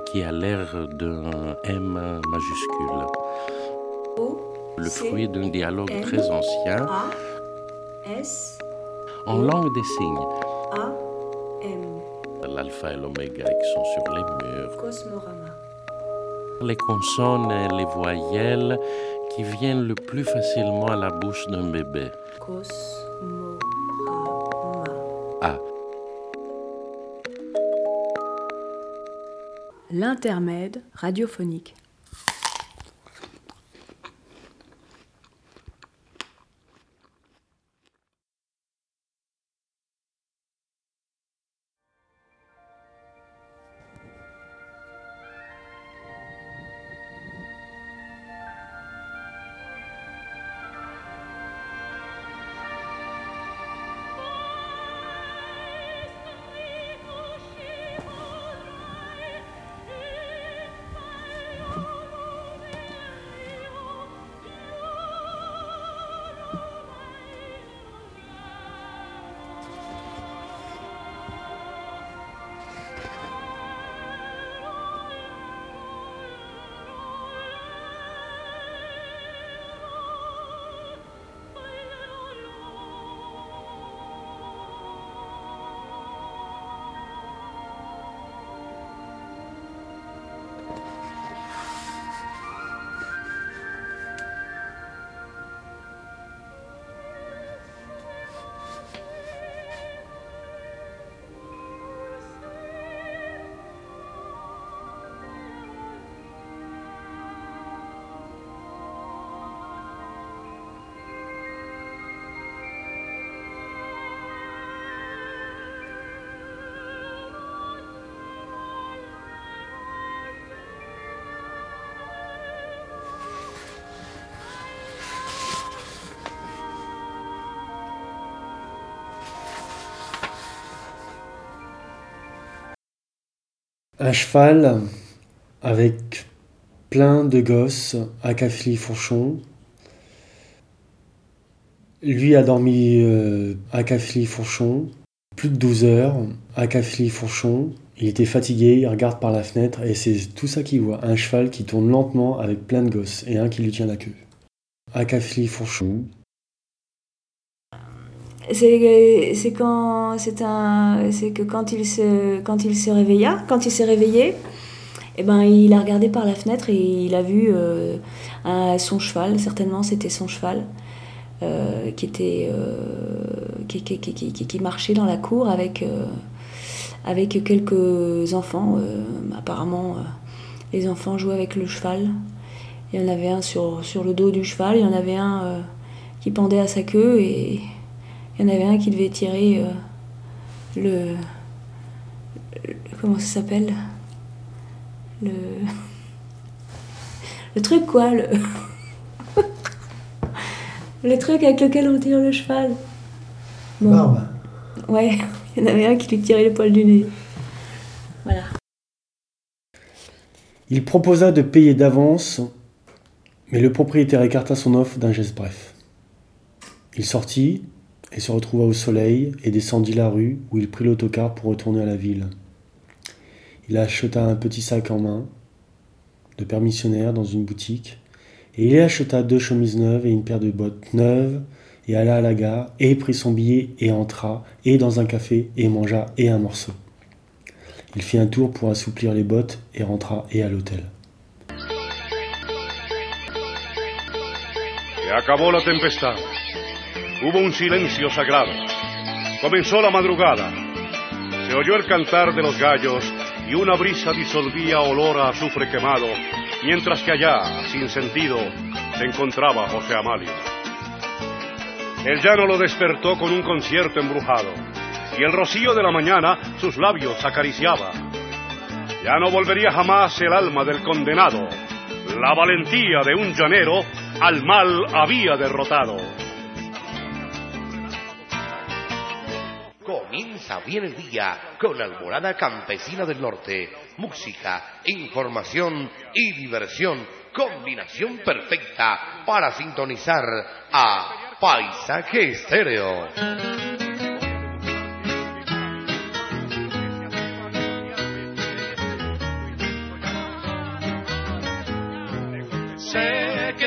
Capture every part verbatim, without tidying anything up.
qui a l'air d'un M majuscule. Le fruit d'un dialogue très ancien en langue des signes. L'alpha et l'oméga qui sont sur les murs. Cosmorama. Les consonnes et les voyelles qui viennent le plus facilement à la bouche d'un bébé. Cosmorama. A. L'intermède radiophonique. Un cheval avec plein de gosses à Cafély-Fourchon. Lui a dormi euh, à Cafély-Fourchon plus de douze heures à Cafély-Fourchon. Il était fatigué, il regarde par la fenêtre et c'est tout ça qu'il voit. Un cheval qui tourne lentement avec plein de gosses et un qui lui tient la queue. À Cafély-Fourchon. C'est, c'est quand c'est un c'est que quand il se quand il se réveilla quand il s'est réveillé, eh ben il a regardé par la fenêtre et il a vu euh, un, son cheval, certainement c'était son cheval, euh, qui était euh, qui, qui, qui, qui, qui marchait dans la cour avec euh, avec quelques enfants. Euh, apparemment, euh, les enfants jouaient avec le cheval. Il y en avait un sur sur le dos du cheval, il y en avait un euh, qui pendait à sa queue et il y en avait un qui devait tirer euh, le, le... Comment ça s'appelle Le... Le truc quoi, le... le truc avec lequel on tire le cheval. Bon. Barbe. Ouais, il y en avait un qui lui tirait les poils du nez. Voilà. Il proposa de payer d'avance, mais le propriétaire écarta son offre d'un geste bref. Il sortit et se retrouva au soleil et descendit la rue où il prit l'autocar pour retourner à la ville. Il acheta un petit sac en main de permissionnaire dans une boutique et il y acheta deux chemises neuves et une paire de bottes neuves et alla à la gare et prit son billet et entra et dans un café et mangea et un morceau. Il fit un tour pour assouplir les bottes et rentra et à l'hôtel. Se acabó la tempestad. Hubo un silencio sagrado. Comenzó la madrugada. Se oyó el cantar de los gallos y una brisa disolvía olor a azufre quemado, mientras que allá, sin sentido, se encontraba José Amalio. El llano lo despertó con un concierto embrujado, y el rocío de la mañana sus labios acariciaba. Ya no volvería jamás el alma del condenado. La valentía de un llanero al mal había derrotado. Comienza bien el día con la Alborada Campesina del Norte. Música, información y diversión. Combinación perfecta para sintonizar a Paisaje Estéreo.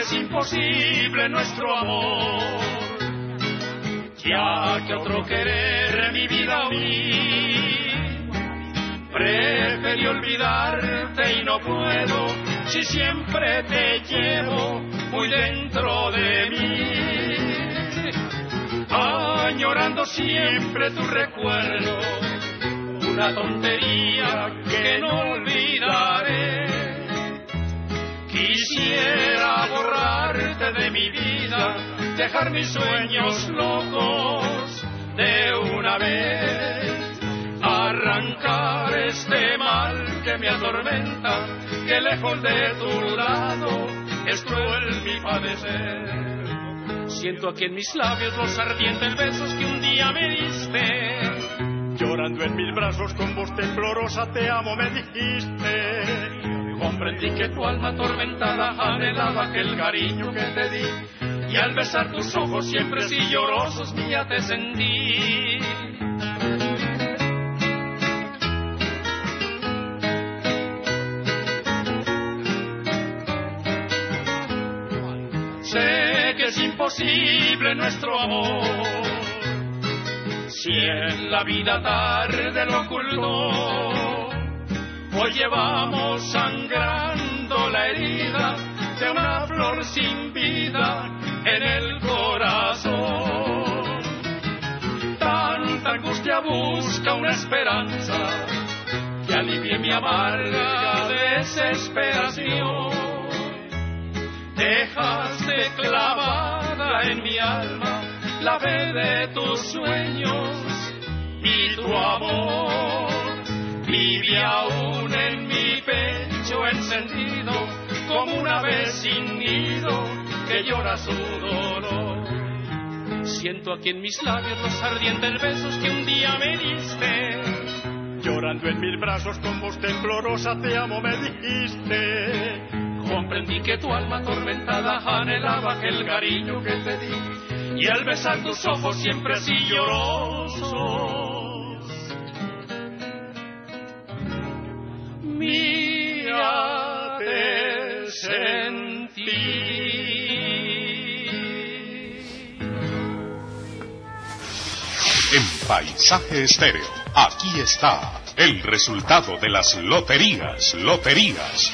es imposible nuestro amor, ya que otro querer mi vida unir. Preferí olvidarte y no puedo, si siempre te llevo muy dentro de mí, añorando siempre tu recuerdo, una tontería que no olvidaré. Quisiera borrarte de mi vida, dejar mis sueños locos de una vez, arrancar este mal que me atormenta, que lejos de tu lado es cruel mi padecer. Siento aquí en mis labios los ardientes besos que un día me diste, llorando en mis brazos con voz temblorosa te amo me dijiste. Comprendí que tu alma atormentada anhelaba aquel cariño que te di, y al besar tus ojos siempre sí llorosos mía te sentí. Sé que es imposible nuestro amor, si en la vida tarde lo ocultó, hoy llevamos sangrando la herida de una flor sin vida en el corazón. Tanta angustia busca una esperanza que alivie mi amarga desesperación. Dejaste clavada en mi alma la fe de tus sueños y tu amor. Vive aún en mi pecho encendido como una ave sin nido que llora su dolor. Siento aquí en mis labios los ardientes besos que un día me diste, llorando en mis brazos con voz temblorosa te amo me dijiste. Comprendí que tu alma atormentada anhelaba aquel cariño que te di, y al besar tus ojos siempre así llorosos mía te sentí. En Paisaje Estéreo, aquí está el resultado de las loterías, loterías.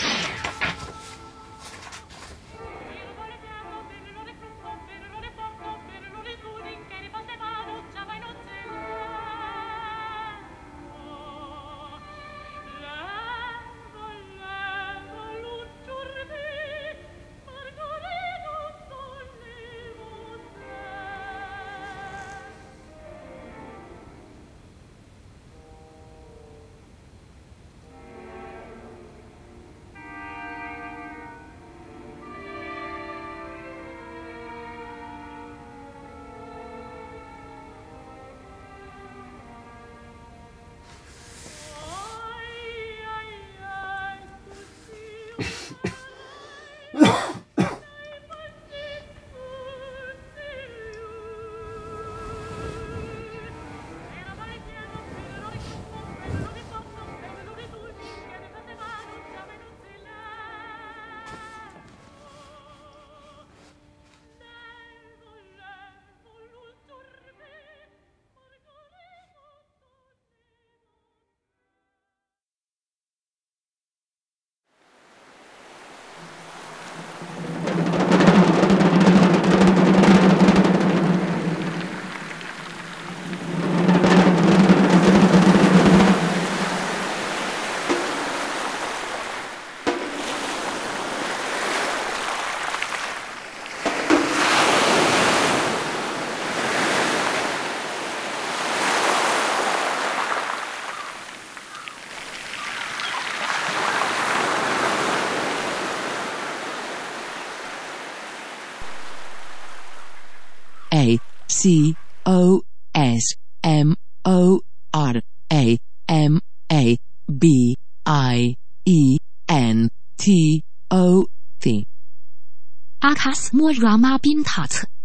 A C O S M O R A M A B I E N T O T 阿卡斯莫拉玛宾塔特